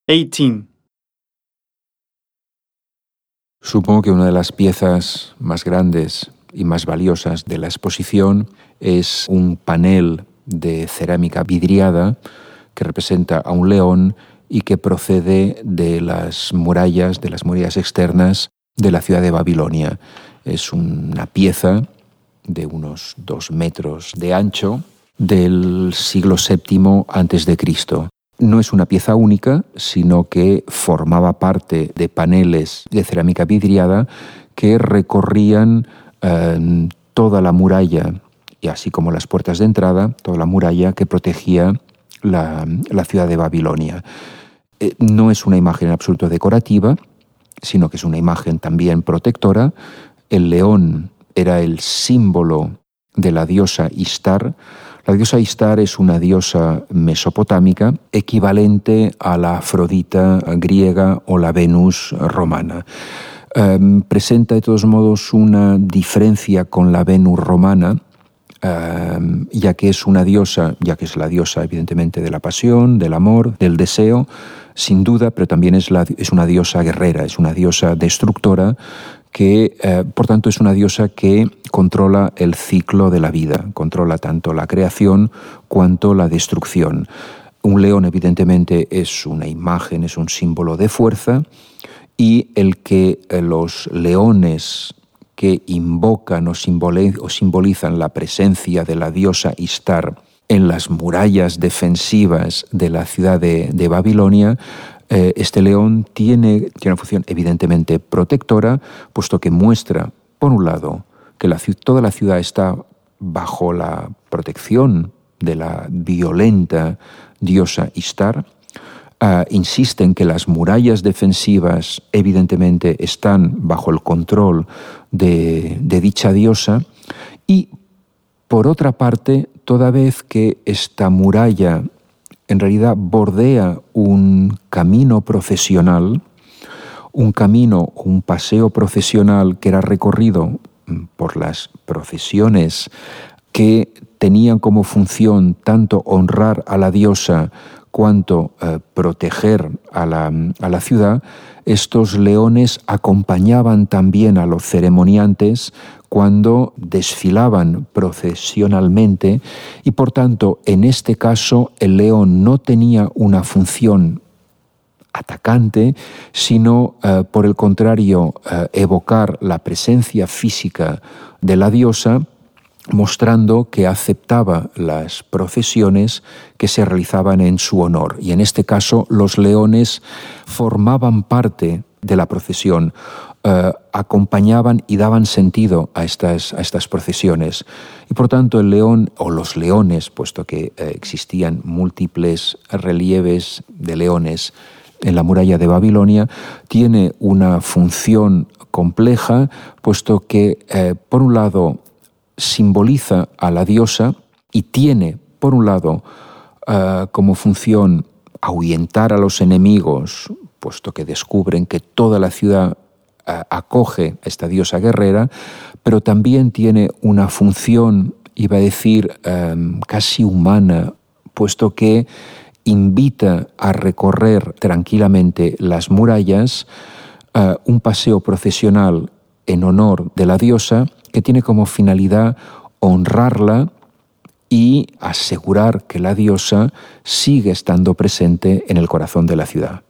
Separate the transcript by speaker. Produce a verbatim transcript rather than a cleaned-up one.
Speaker 1: eighteen.
Speaker 2: Supongo que una de las piezas más grandes y más valiosas de la exposición es un panel de cerámica vidriada que representa a un león y que procede de las murallas, de las murallas externas de la ciudad de Babilonia. Es una pieza de unos dos metros de ancho del siglo séptimo antes de Cristo. No es una pieza única, sino que formaba parte de paneles de cerámica vidriada que recorrían eh, toda la muralla, y así como las puertas de entrada, toda la muralla que protegía la, la ciudad de Babilonia. Eh, no es una imagen en absoluto decorativa, sino que es una imagen también protectora. El león era el símbolo de la diosa Ishtar. La diosa Ishtar es una diosa mesopotámica equivalente a la Afrodita griega o la Venus romana. Um, presenta de todos modos una diferencia con la Venus romana, um, ya que es una diosa, ya que es la diosa evidentemente de la pasión, del amor, del deseo, sin duda, pero también es, la, es una diosa guerrera, es una diosa destructora, que eh, por tanto es una diosa que controla el ciclo de la vida, controla tanto la creación cuanto la destrucción. Un león evidentemente es una imagen, es un símbolo de fuerza, y el que eh, los leones que invocan o, simbole, o simbolizan la presencia de la diosa Ishtar en las murallas defensivas de la ciudad de, de Babilonia, eh, este león tiene, tiene una función evidentemente protectora, puesto que muestra, por un lado, que la, toda la ciudad está bajo la protección de la violenta diosa Ishtar. Uh, insiste en que las murallas defensivas evidentemente están bajo el control de, de dicha diosa, y por otra parte, toda vez que esta muralla en realidad bordea un camino procesional, un camino, un paseo procesional que era recorrido por las procesiones que tenían como función tanto honrar a la diosa cuanto eh, proteger a la, a la ciudad, estos leones acompañaban también a los ceremoniantes cuando desfilaban procesionalmente, y por tanto, en este caso, el león no tenía una función atacante, sino, eh, por el contrario, eh, evocar la presencia física de la diosa, mostrando que aceptaba las procesiones que se realizaban en su honor. Y en este caso, los leones formaban parte de la procesión, eh, acompañaban y daban sentido a estas, a estas procesiones. Y por tanto, el león, o los leones, puesto que eh, existían múltiples relieves de leones en la muralla de Babilonia, tiene una función compleja, puesto que, eh, por un lado, simboliza a la diosa y tiene, por un lado, uh, como función ahuyentar a los enemigos, puesto que descubren que toda la ciudad uh, acoge a esta diosa guerrera, pero también tiene una función, iba a decir, um, casi humana, puesto que invita a recorrer tranquilamente las murallas, uh, un paseo procesional en honor de la diosa, que tiene como finalidad honrarla y asegurar que la diosa sigue estando presente en el corazón de la ciudad.